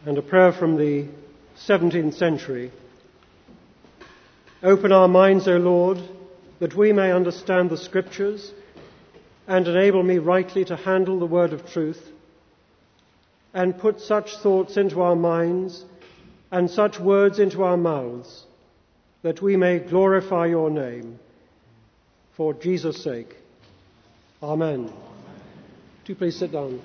and a prayer from the 17th century. Open our minds, O Lord, that we may understand the Scriptures, and enable me rightly to handle the word of truth, and put such thoughts into our minds and such words into our mouths, that we may glorify your name. For Jesus' sake. Amen. Do please sit down.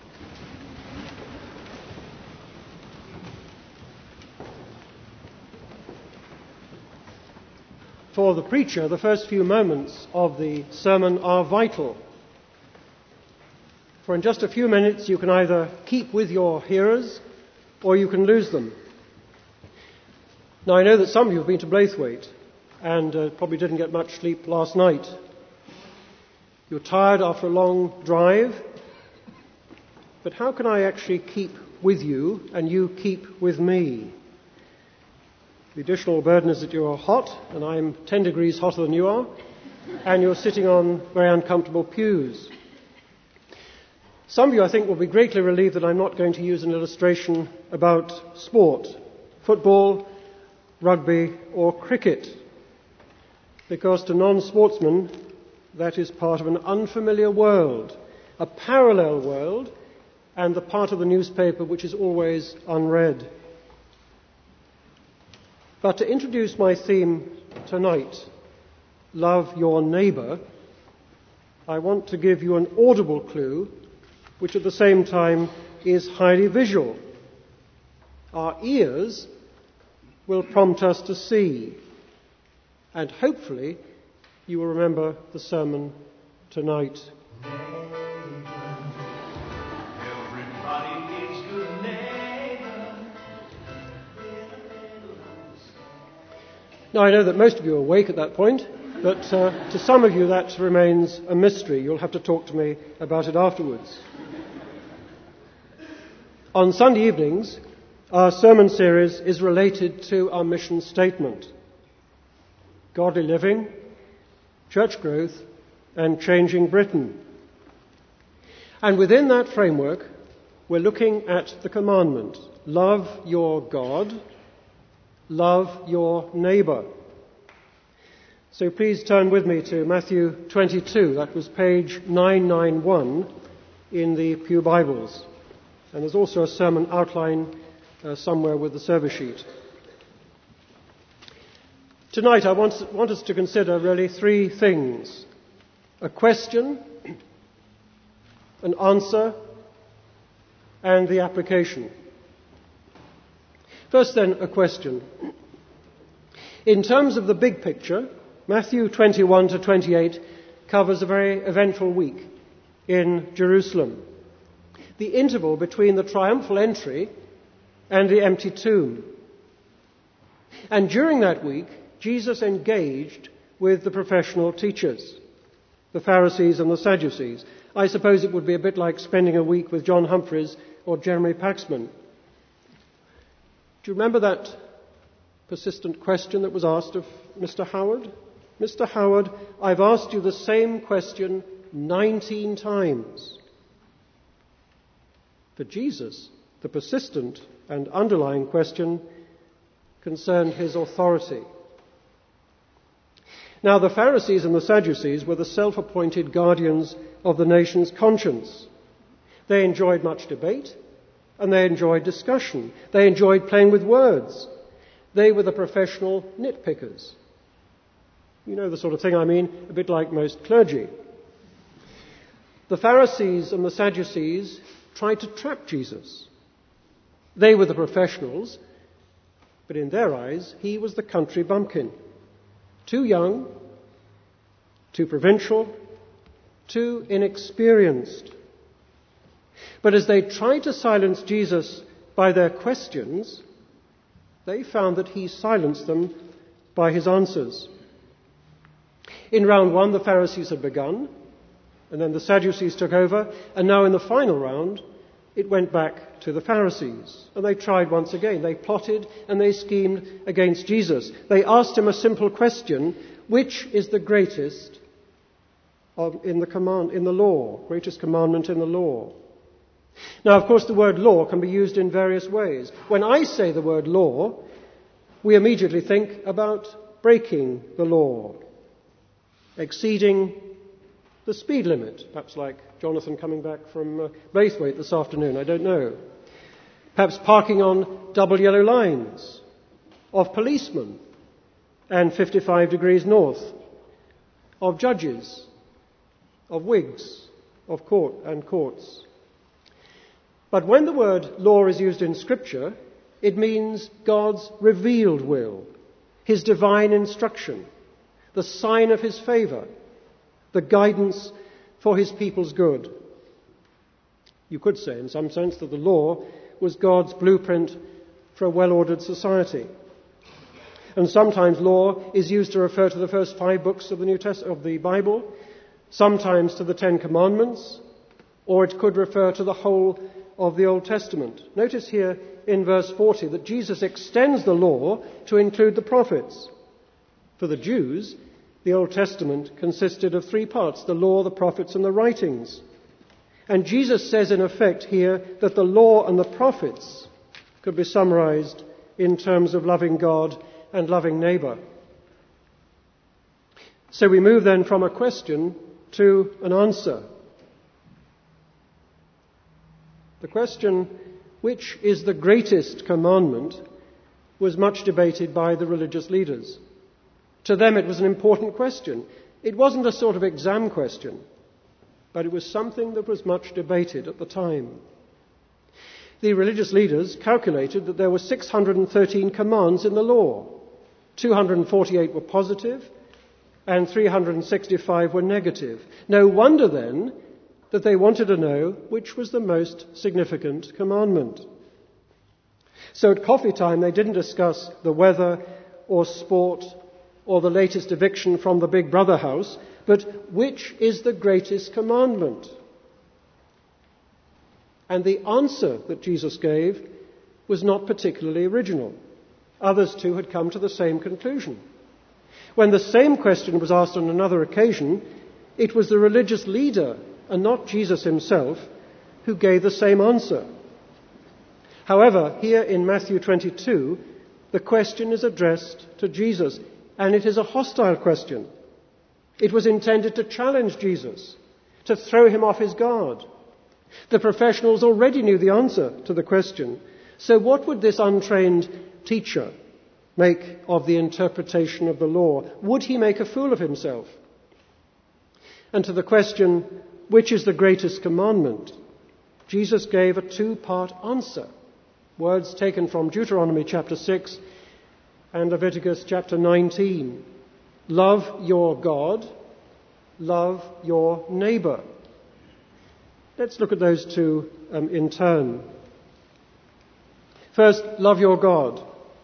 For the preacher, the first few moments of the sermon are vital. For in just a few minutes you can either keep with your hearers or you can lose them. Now I know that some of you have been to Blaythwaite and probably didn't get much sleep last night. You're tired after a long drive. But how can I actually keep with you and you keep with me? The additional burden is that you are hot, and I'm 10 degrees hotter than you are, and you're sitting on very uncomfortable pews. Some of you, I think, will be greatly relieved that I'm not going to use an illustration about sport, football, rugby, or cricket, because to non-sportsmen, that is part of an unfamiliar world, a parallel world, and the part of the newspaper which is always unread. But to introduce my theme tonight, Love Your Neighbour, I want to give you an audible clue, which at the same time is highly visual. Our ears will prompt us to see, and hopefully you will remember the sermon tonight. Now, I know that most of you are awake at that point, but to some of you that remains a mystery. You'll have to talk to me about it afterwards. On Sunday evenings, our sermon series is related to our mission statement: godly living, church growth, and changing Britain. And within that framework, we're looking at the commandment: love your God, love your neighbour. So please turn with me to Matthew 22. That was page 991 in the Pew Bibles. And there's also a sermon outline somewhere with the service sheet. Tonight I want us to consider really three things: a question, an answer, and the application. First then, a question. In terms of the big picture, Matthew 21 to 28 covers a very eventful week in Jerusalem. The interval between the triumphal entry and the empty tomb. And during that week, Jesus engaged with the professional teachers, the Pharisees and the Sadducees. I suppose it would be a bit like spending a week with John Humphreys or Jeremy Paxman. Do you remember that persistent question that was asked of Mr. Howard? Mr. Howard, I've asked you the same question 19 times. For Jesus, the persistent and underlying question concerned his authority. Now, the Pharisees and the Sadducees were the self-appointed guardians of the nation's conscience. They enjoyed much debate, and they enjoyed discussion. They enjoyed playing with words. They were the professional nitpickers. You know the sort of thing I mean, a bit like most clergy. The Pharisees and the Sadducees tried to trap Jesus. They were the professionals, but in their eyes, he was the country bumpkin. Too young, too provincial, too inexperienced. But as they tried to silence Jesus by their questions, they found that he silenced them by his answers. In round one, the Pharisees had begun, and then the Sadducees took over, and now in the final round, it went back to the Pharisees. And they tried once again. They plotted and they schemed against Jesus. They asked him a simple question: which is the greatest in the law, greatest commandment in the law? Now, of course, the word law can be used in various ways. When I say the word law, we immediately think about breaking the law, exceeding the speed limit, perhaps like Jonathan coming back from Braithwaite this afternoon, I don't know. Perhaps parking on double yellow lines, of policemen and 55 degrees north, of judges, of wigs, of courts. But when the word law is used in Scripture, it means God's revealed will, His divine instruction, the sign of His favour, the guidance for His people's good. You could say, in some sense, that the law was God's blueprint for a well-ordered society. And sometimes law is used to refer to the first 5 books of the New Testament, of the Bible, sometimes to the 10 Commandments, or it could refer to the whole of the Old Testament. Notice here in verse 40 that Jesus extends the law to include the prophets. For the Jews, the Old Testament consisted of 3 parts: the law, the prophets, and the writings. And Jesus says in effect here that the law and the prophets could be summarized in terms of loving God and loving neighbour. So we move then from a question to an answer. The question, which is the greatest commandment, was much debated by the religious leaders. To them it was an important question. It wasn't a sort of exam question, but it was something that was much debated at the time. The religious leaders calculated that there were 613 commands in the law. 248 were positive and 365 were negative. No wonder then that they wanted to know which was the most significant commandment. So at coffee time they didn't discuss the weather or sport or the latest eviction from the Big Brother house, but which is the greatest commandment? And the answer that Jesus gave was not particularly original. Others too had come to the same conclusion. When the same question was asked on another occasion, it was the religious leader and not Jesus himself who gave the same answer. However, here in Matthew 22, the question is addressed to Jesus, and it is a hostile question. It was intended to challenge Jesus, to throw him off his guard. The professionals already knew the answer to the question. So what would this untrained teacher make of the interpretation of the law? Would he make a fool of himself? And to the question, which is the greatest commandment, Jesus gave a 2-part answer. Words taken from Deuteronomy chapter 6 and Leviticus chapter 19. Love your God, love your neighbour. Let's look at those two in turn. First, love your God.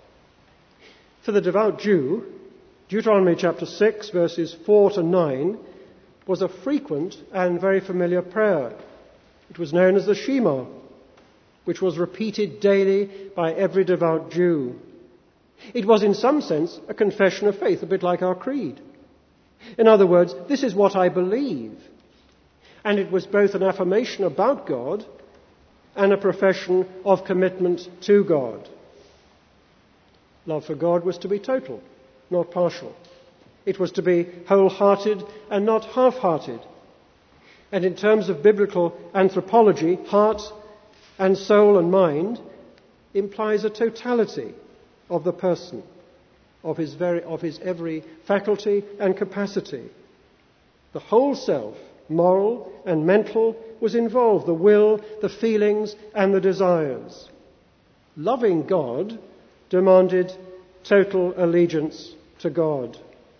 For the devout Jew, Deuteronomy chapter 6, verses 4 to 9, was a frequent and very familiar prayer. It was known as the Shema, which was repeated daily by every devout Jew. It was in some sense a confession of faith, a bit like our creed. In other words, this is what I believe. And it was both an affirmation about God and a profession of commitment to God. Love for God was to be total, not partial. It was to be wholehearted and not half-hearted. And in terms of biblical anthropology, heart and soul and mind implies a totality of the person, of his every faculty and capacity. The whole self, moral and mental, was involved, the will, the feelings and the desires. Loving God demanded total allegiance to God.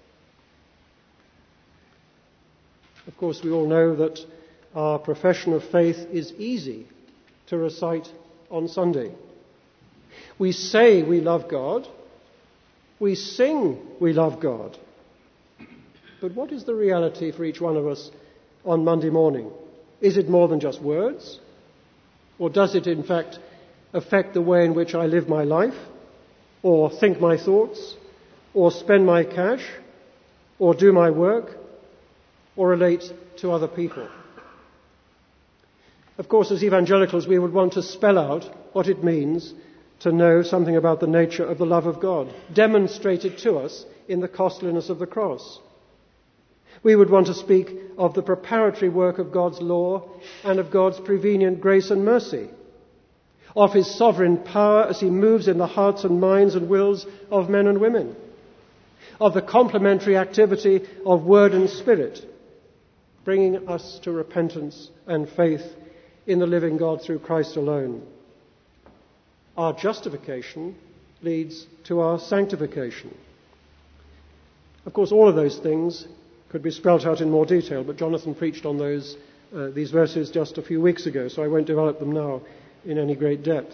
Of course, we all know that our profession of faith is easy to recite on Sunday. We say we love God. We sing we love God. But what is the reality for each one of us on Monday morning? Is it more than just words? Or does it in fact affect the way in which I live my life, or think my thoughts, or spend my cash, or do my work, or relate to other people? Of course, as evangelicals, we would want to spell out what it means to know something about the nature of the love of God, demonstrated to us in the costliness of the cross. We would want to speak of the preparatory work of God's law and of God's prevenient grace and mercy, of his sovereign power as he moves in the hearts and minds and wills of men and women, of the complementary activity of word and spirit, bringing us to repentance and faith in the living God through Christ alone. Our justification leads to our sanctification. Of course, all of those things could be spelt out in more detail, but Jonathan preached on these verses just a few weeks ago, so I won't develop them now in any great depth.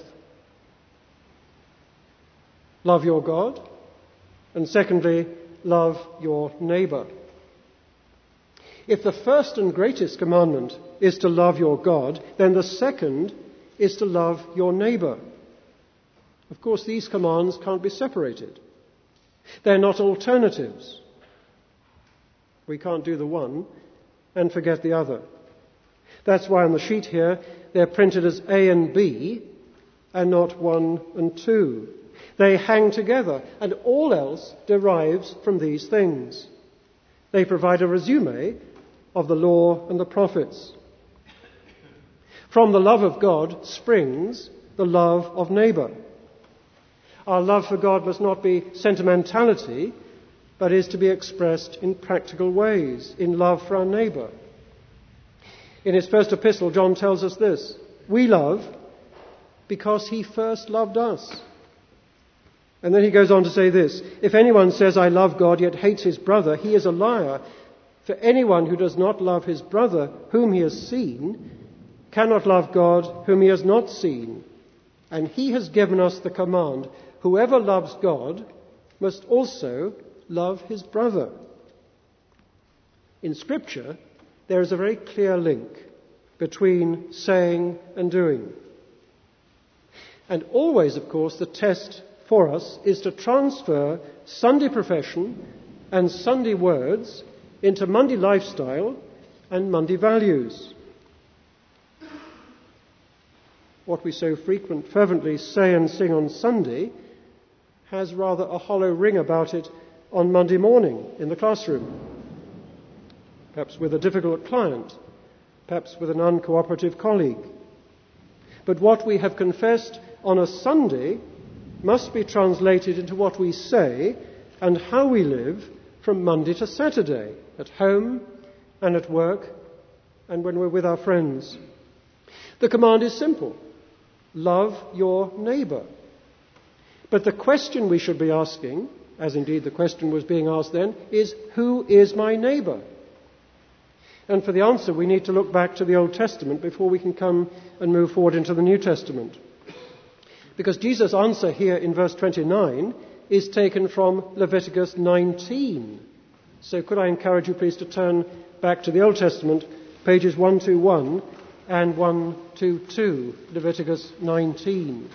Love your God, and secondly, love your neighbour. If the first and greatest commandment is to love your God, then the second is to love your neighbour. Of course, these commands can't be separated. They're not alternatives. We can't do the one and forget the other. That's why on the sheet here they're printed as A and B and not 1 and 2. They hang together, and all else derives from these things. They provide a resume of the law and the prophets. From the love of God springs the love of neighbour. Our love for God must not be sentimentality, but is to be expressed in practical ways, in love for our neighbour. In his first epistle, John tells us this: we love because he first loved us. And then he goes on to say this: if anyone says, I love God, yet hates his brother, he is a liar. For anyone who does not love his brother whom he has seen cannot love God whom he has not seen. And he has given us the command, whoever loves God must also love his brother. In Scripture, there is a very clear link between saying and doing. And always, of course, the test for us is to transfer Sunday profession and Sunday words into Monday lifestyle and Monday values. What we so fervently say and sing on Sunday has rather a hollow ring about it on Monday morning in the classroom. Perhaps with a difficult client, perhaps with an uncooperative colleague. But what we have confessed on a Sunday must be translated into what we say and how we live from Monday to Saturday, at home and at work and when we're with our friends. The command is simple: love your neighbour. But the question we should be asking, as indeed the question was being asked then, is who is my neighbour? And for the answer we need to look back to the Old Testament before we can come and move forward into the New Testament. Because Jesus' answer here in verse 29 is taken from Leviticus 19. So could I encourage you please to turn back to the Old Testament, pages 121 and 122, Leviticus 19.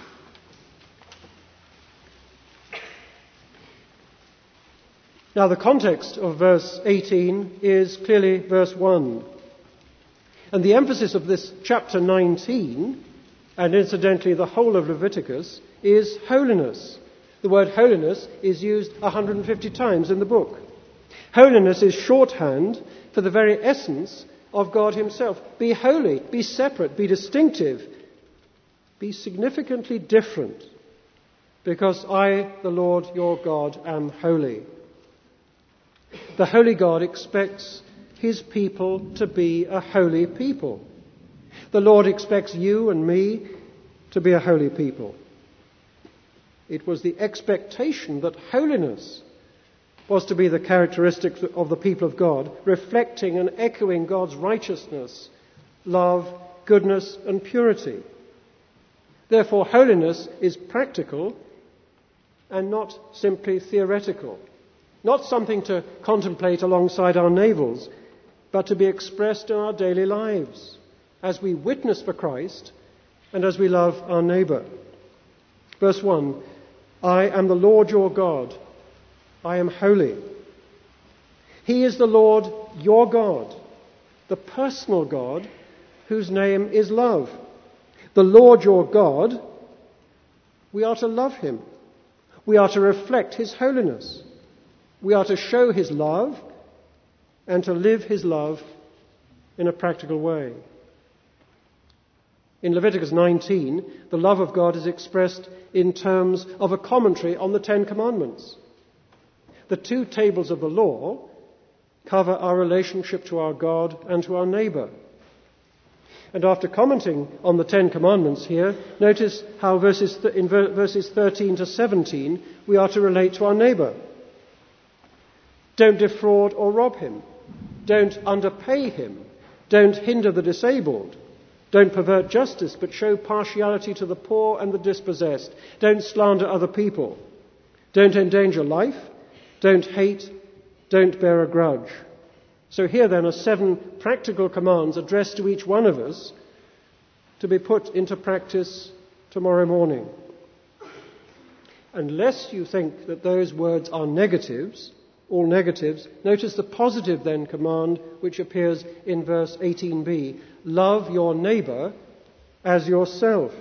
Now the context of verse 18 is clearly verse 1. And the emphasis of this chapter 19, and incidentally the whole of Leviticus, is holiness. The word holiness is used 150 times in the book. Holiness is shorthand for the very essence of God himself. Be holy, be separate, be distinctive, be significantly different, because I, the Lord your God, am holy. The holy God expects his people to be a holy people. The Lord expects you and me to be a holy people. It was the expectation that holiness was to be the characteristic of the people of God, reflecting and echoing God's righteousness, love, goodness, and purity. Therefore, holiness is practical and not simply theoretical. Not something to contemplate alongside our navels, but to be expressed in our daily lives as we witness for Christ and as we love our neighbour. Verse 1, I am the Lord your God. I am holy. He is the Lord your God, the personal God whose name is love. The Lord your God, we are to love him. We are to reflect his holiness. We are to show his love and to live his love in a practical way. In Leviticus 19, the love of God is expressed in terms of a commentary on the Ten Commandments. The two tables of the law cover our relationship to our God and to our neighbour. And after commenting on the Ten Commandments here, notice how in verses 13 to 17 we are to relate to our neighbour. Don't defraud or rob him. Don't underpay him. Don't hinder the disabled. Don't pervert justice, but show partiality to the poor and the dispossessed. Don't slander other people. Don't endanger life. Don't hate. Don't bear a grudge. So here then are 7 practical commands addressed to each one of us to be put into practice tomorrow morning. Unless you think that those words are negatives, all negatives, notice the positive then command which appears in verse 18b. Love your neighbour as yourself.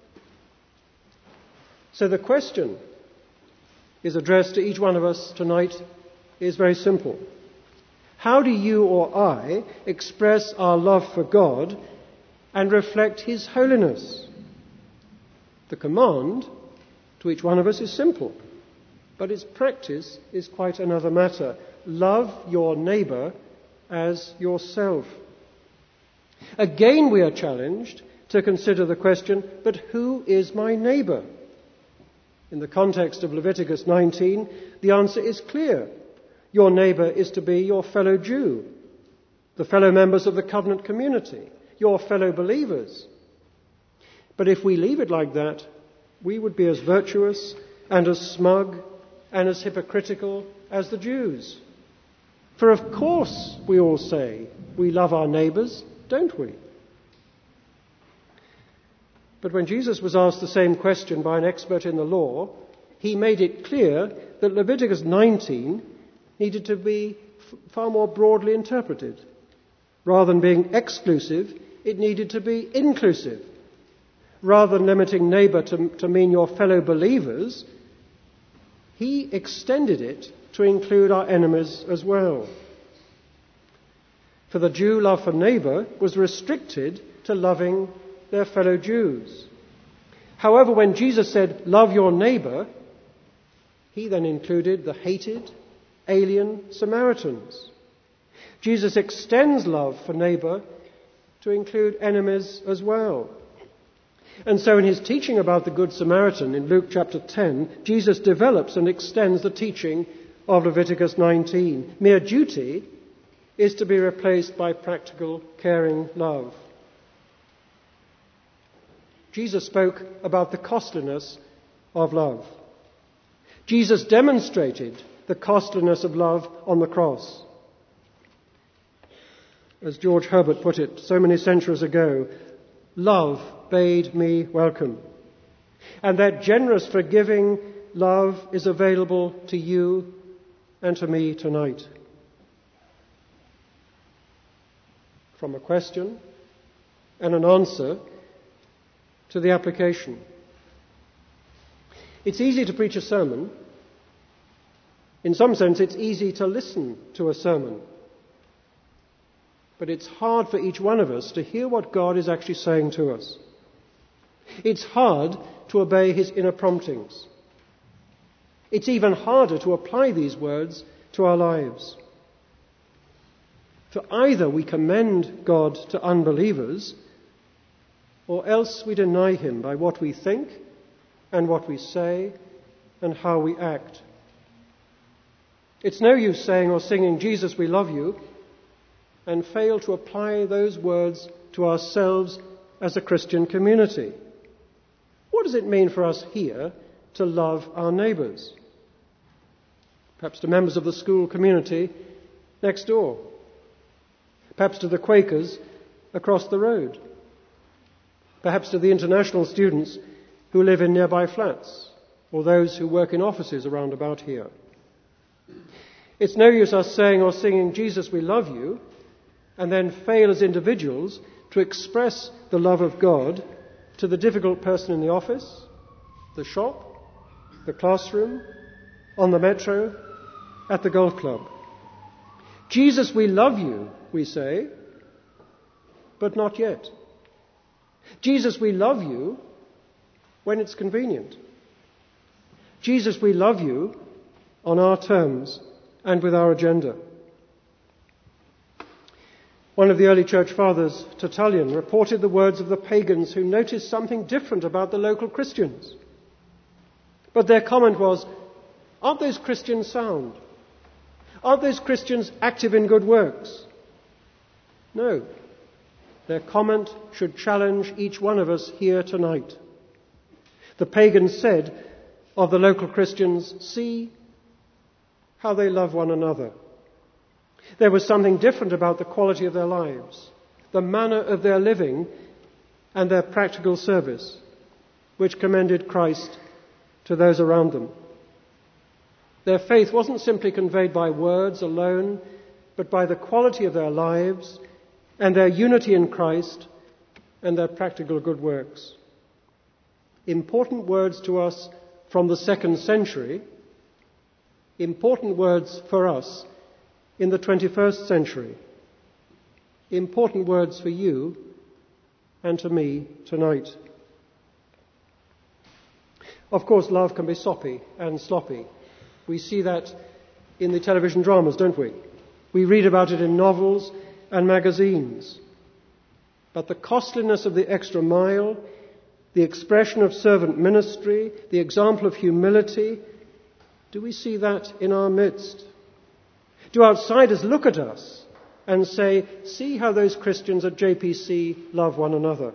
So the question is addressed to each one of us tonight is very simple. How do you or I express our love for God and reflect his holiness? The command to each one of us is simple, but its practice is quite another matter. Love your neighbour as yourself. Again we are challenged to consider the question, but who is my neighbour? In the context of Leviticus 19, the answer is clear. Your neighbour is to be your fellow Jew, the fellow members of the covenant community, your fellow believers. But if we leave it like that, we would be as virtuous and as smug and as hypocritical as the Jews. For of course, we all say, we love our neighbours, don't we? But when Jesus was asked the same question by an expert in the law, he made it clear that Leviticus 19 needed to be far more broadly interpreted. Rather than being exclusive, it needed to be inclusive. Rather than limiting neighbour to mean your fellow believers, he extended it to include our enemies as well. For the Jew, love for neighbour was restricted to loving their fellow Jews. However, when Jesus said, love your neighbour, he then included the hated, alien Samaritans. Jesus extends love for neighbour to include enemies as well. And so in his teaching about the Good Samaritan in Luke chapter 10, Jesus develops and extends the teaching of Leviticus 19. Mere duty is to be replaced by practical, caring love. Jesus spoke about the costliness of love. Jesus demonstrated the costliness of love on the cross. As George Herbert put it so many centuries ago, love bade me welcome. And that generous, forgiving love is available to you and to me tonight. From a question and an answer to the application. It's easy to preach a sermon. In some sense, it's easy to listen to a sermon. But it's hard for each one of us to hear what God is actually saying to us. It's hard to obey his inner promptings. It's even harder to apply these words to our lives. For either we commend God to unbelievers, or else we deny him by what we think and what we say and how we act. It's no use saying or singing, Jesus, we love you, and fail to apply those words to ourselves as a Christian community. What does it mean for us here to love our neighbours? Perhaps to members of the school community next door. Perhaps to the Quakers across the road. Perhaps to the international students who live in nearby flats, or those who work in offices around about here. It's no use us saying or singing, Jesus, we love you, and then fail as individuals to express the love of God to the difficult person in the office, the shop, the classroom, on the metro, at the golf club. Jesus, we love you, we say, but not yet. Jesus, we love you when it's convenient. Jesus, we love you on our terms and with our agenda. One of the early church fathers, Tertullian, reported the words of the pagans who noticed something different about the local Christians. But their comment was, aren't those Christians sound? Aren't those Christians active in good works? No. Their comment should challenge each one of us here tonight. The pagans said of the local Christians, see how they love one another. There was something different about the quality of their lives, the manner of their living, and their practical service, which commended Christ to those around them. Their faith wasn't simply conveyed by words alone, but by the quality of their lives and their unity in Christ and their practical good works. Important words to us from the 2nd century, important words for us in the 21st century, important words for you and to me tonight. Of course, love can be soppy and sloppy. We see that in the television dramas, don't we? We read about it in novels and magazines. But the costliness of the extra mile, the expression of servant ministry, the example of humility, do we see that in our midst? Do outsiders look at us and say, see how those Christians at JPC love one another?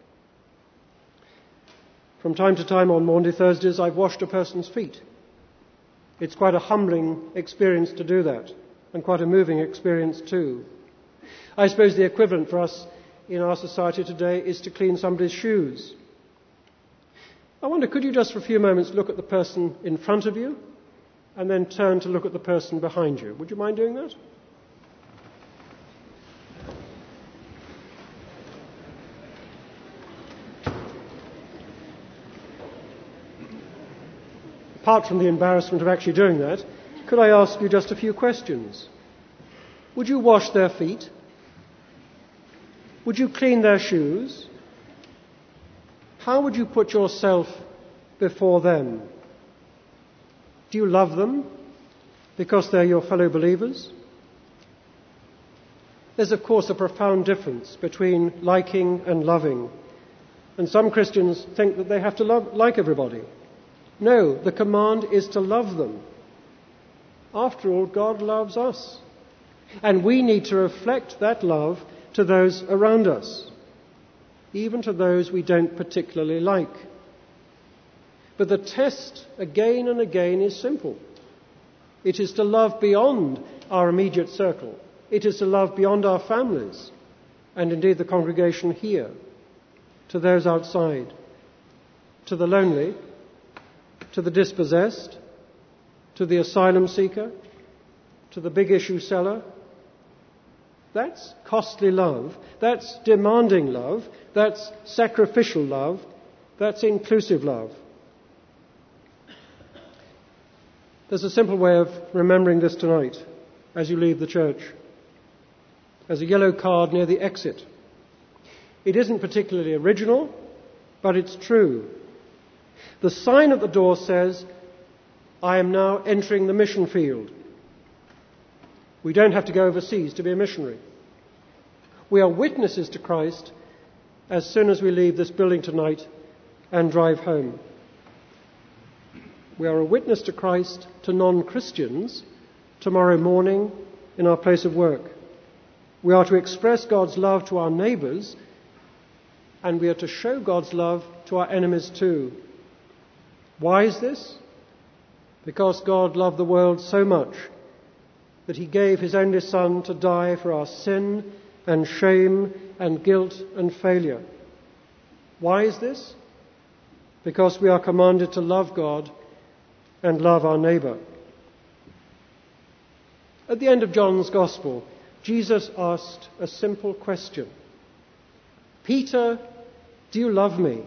From time to time on Maundy Thursdays, I've washed a person's feet. It's quite a humbling experience to do that, and quite a moving experience too. I suppose the equivalent for us in our society today is to clean somebody's shoes. I wonder, could you just for a few moments look at the person in front of you and then turn to look at the person behind you? Would you mind doing that? Apart from the embarrassment of actually doing that, could I ask you just a few questions? Would you wash their feet? Would you clean their shoes? How would you put yourself before them? Do you love them because they're your fellow believers? There's, of course, a profound difference between liking and loving. And some Christians think that they have to like everybody. No, the command is to love them. After all, God loves us. And we need to reflect that love to those around us, even to those we don't particularly like. But the test, again and again, is simple. It is to love beyond our immediate circle. It is to love beyond our families, and indeed the congregation here, to those outside, to the lonely, to the dispossessed, to the asylum seeker, to the big issue seller. That's costly love. That's demanding love. That's sacrificial love. That's inclusive love. There's a simple way of remembering this tonight as you leave the church. There's a yellow card near the exit. It isn't particularly original, but it's true. The sign at the door says, I am now entering the mission field. We don't have to go overseas to be a missionary. We are witnesses to Christ as soon as we leave this building tonight and drive home. We are a witness to Christ to non-Christians tomorrow morning in our place of work. We are to express God's love to our neighbours, and we are to show God's love to our enemies too. Why is this? Because God loved the world so much that he gave his only Son to die for our sin and shame and guilt and failure. Why is this? Because we are commanded to love God and love our neighbour. At the end of John's Gospel, Jesus asked a simple question. Peter, do you love me?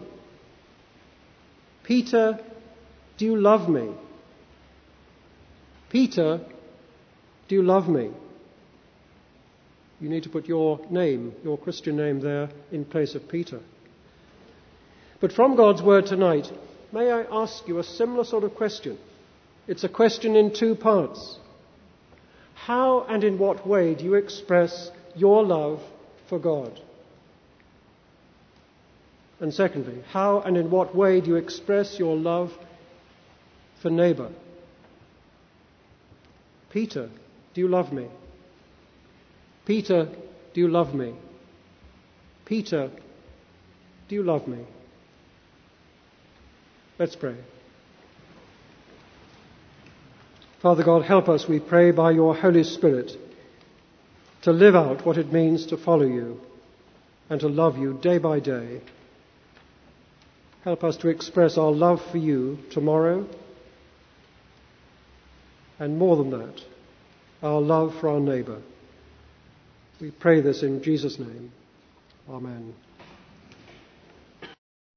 Peter, do you love me? Peter, do you love me? You need to put your name, your Christian name there in place of Peter. But from God's word tonight, may I ask you a similar sort of question? It's a question in two parts. How and in what way do you express your love for God? And secondly, how and in what way do you express your love for neighbour? Peter, do you love me? Peter, do you love me? Peter, do you love me? Let's pray. Father God, help us, we pray, by your Holy Spirit, to live out what it means to follow you and to love you day by day. Help us to express our love for you tomorrow, and more than that, our love for our neighbour. We pray this in Jesus' name. Amen.